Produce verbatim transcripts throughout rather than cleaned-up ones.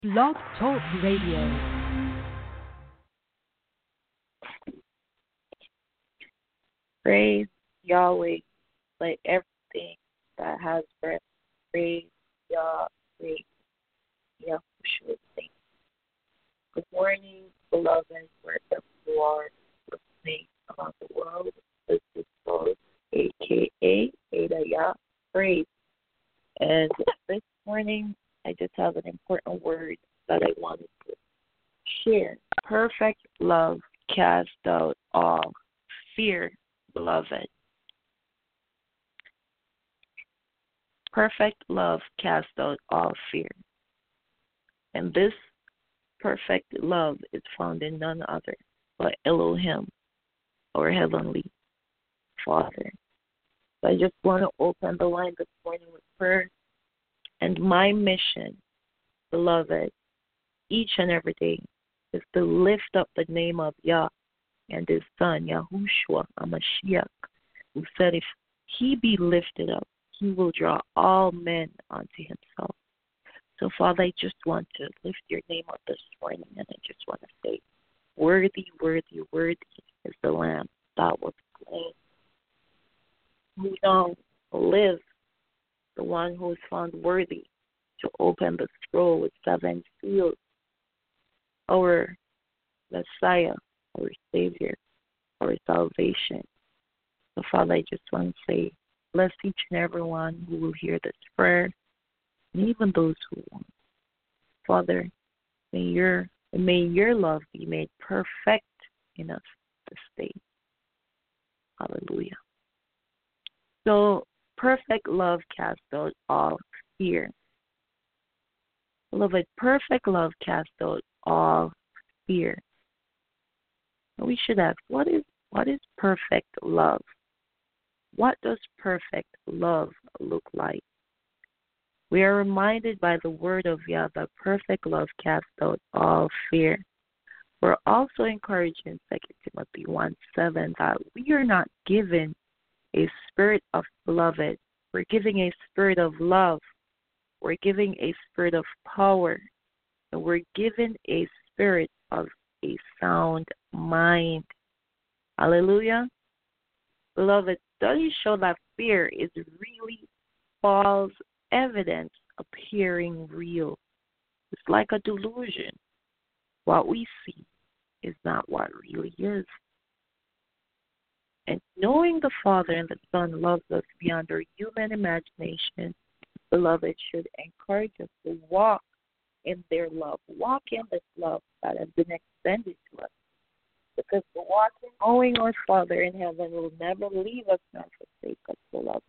Blog Talk Radio. Praise Yahweh. Let everything that has breath praise Yah, praise Yahushua. Good morning, beloved, wherever you are listening around the world. This is Rose, aka Ada Yah, praise. And this morning, I just have an important word that I wanted to share. Perfect love casts out all fear, beloved. Perfect love casts out all fear. And this perfect love is found in none other but Elohim, our Heavenly Father. So I just want to open the line this morning with prayer. And my mission, beloved, each and every day, is to lift up the name of Yah and His Son, Yahushua HaMashiach, who said if He be lifted up, He will draw all men unto Himself. So, Father, I just want to lift your name up this morning, and I just want to say, worthy, worthy, worthy is the Lamb that was slain, who now lives, the one who is found worthy to open the scroll with seven seals, our Messiah, our Savior, our salvation. So, Father, I just want to say, bless each and every one who will hear this prayer, and even those who won't. Father, may your may your love be made perfect in us this day. Hallelujah. So, perfect love casts out all fear. Beloved, perfect love casts out all fear. And we should ask, what is what is perfect love? What does perfect love look like? We are reminded by the word of Yah that perfect love casts out all fear. We're also encouraged in Second Timothy one seven that we are not given a spirit of beloved. We're giving a spirit of love. We're giving a spirit of power. And we're given a spirit of a sound mind. Hallelujah. Beloved, studies show that fear is really false evidence appearing real. It's like a delusion. What we see is not what really is. And knowing the Father and the Son loves us beyond our human imagination, beloved, should encourage us to walk in their love. Walk in this love that has been extended to us. Because the walking, knowing our Father in heaven will never leave us nor forsake us, beloved.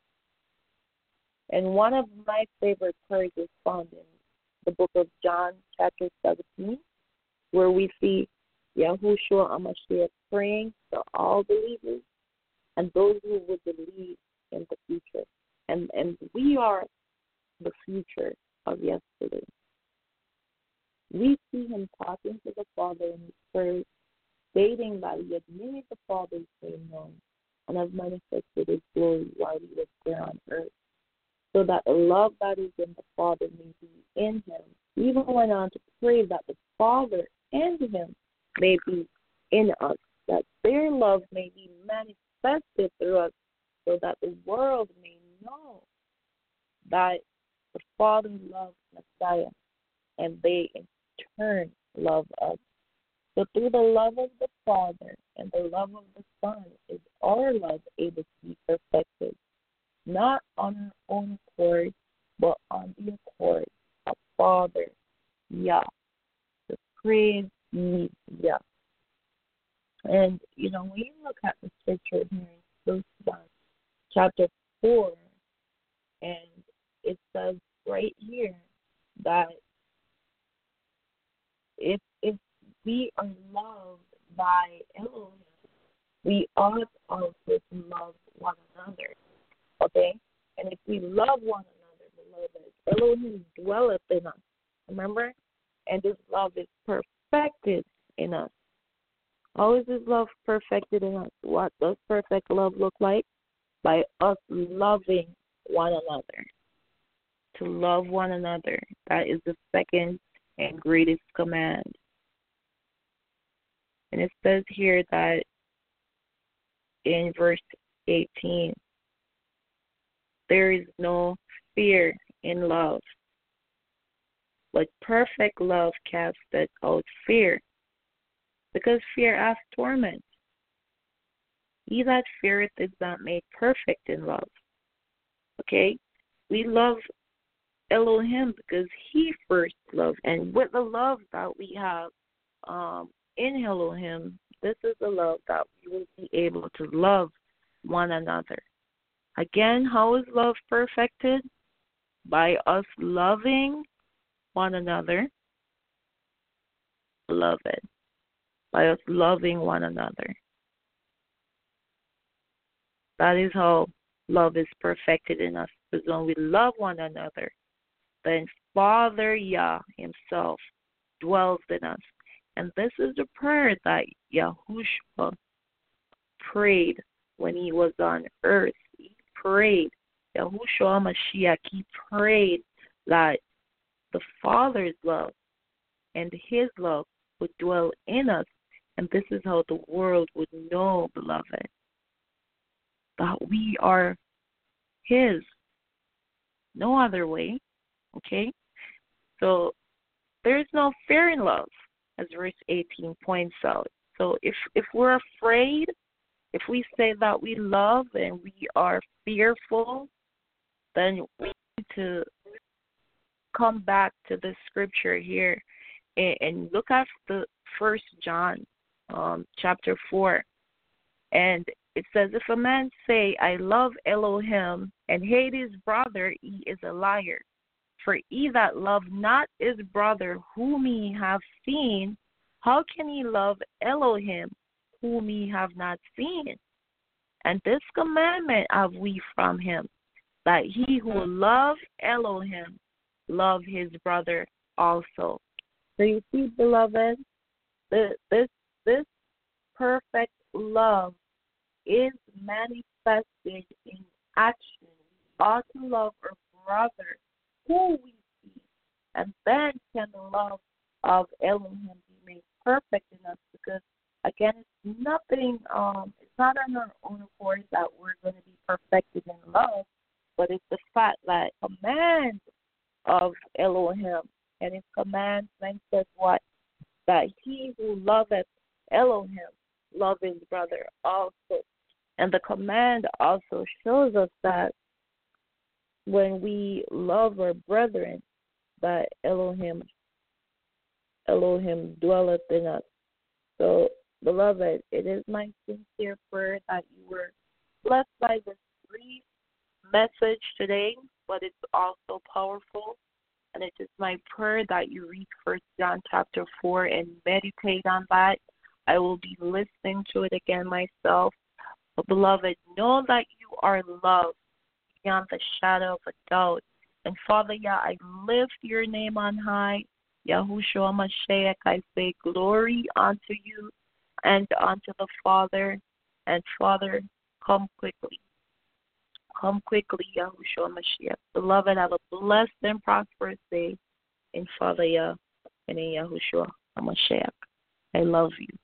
And one of my favorite prayers is found in the book of John, chapter seventeen, where we see Yahushua HaMashiach praying for all believers and those who would believe in the future. And and we are the future of yesterday. We see him talking to the Father in his prayers, stating that he had made the Father's name known and has manifested his glory while he was here on earth, so that the love that is in the Father may be in him. He even went on to pray that the Father and him may be in us, that their love may be manifested through us, so that the world may know that the Father loves Messiah, and they in turn love us. So through the love of the Father and the love of the Son is our love able to be perfected, not on our own accord, but on the accord of Father Yah. The praise ye Yah. And, you know, when you look at the scripture here in First John chapter four, and it says right here that if if we are loved by Elohim, we ought also to love one another. Okay? And if we love one another, beloved, Elohim dwelleth in us. Remember? And this love is perfected in us. How is this love perfected in us? What does perfect love look like? By us loving one another. To love one another. That is the second and greatest command. And it says here that in verse eighteen, there is no fear in love, but perfect love casteth out fear, because fear hath torment. He that feareth is not made perfect in love. Okay? We love Elohim because he first loved. And with the love that we have um, in Elohim, this is the love that we will be able to love one another. Again, how is love perfected? By us loving one another. Beloved. By us loving one another. That is how love is perfected in us. Because when we love one another, then Father Yah himself dwells in us. And this is the prayer that Yahushua prayed when he was on earth. He prayed, Yahushua Mashiach, he prayed that the Father's love and his love would dwell in us. And this is how the world would know, beloved, that we are his. No other way. Okay? So there is no fear in love, as verse eighteen points out. So if if we're afraid, if we say that we love and we are fearful, then we need to come back to the scripture here and, and look at the First John um, chapter four. And it says, if a man say, I love Elohim, and hate his brother, he is a liar. For he that love not his brother whom he have seen, how can he love Elohim whom he have not seen? And this commandment have we from him, that he who love Elohim love his brother also. So you see, beloved, this this perfect love is manifested in action. We ought to love our brother who we see, and then can the love of Elohim be made perfect in us, because again, it's nothing, um, it's not on our own accord that we're going to be perfected in love, but it's the fact that command of Elohim, and his commandment says what? That he who loveth Elohim love his brother also. And the command also shows us that when we love our brethren, that Elohim, Elohim dwelleth in us. So, beloved, it is my sincere prayer that you were blessed by this brief message today, but it's also powerful. And it is my prayer that you read First John chapter four and meditate on that. I will be listening to it again myself. But, beloved, know that you are loved beyond the shadow of a doubt. And, Father, Yah, I lift your name on high. Yahushua Mashiach, I say glory unto you and unto the Father. And, Father, come quickly. Come quickly, Yahushua Mashiach. Beloved, have a blessed and prosperous day in Father Yah and in Yahushua Mashiach. I love you.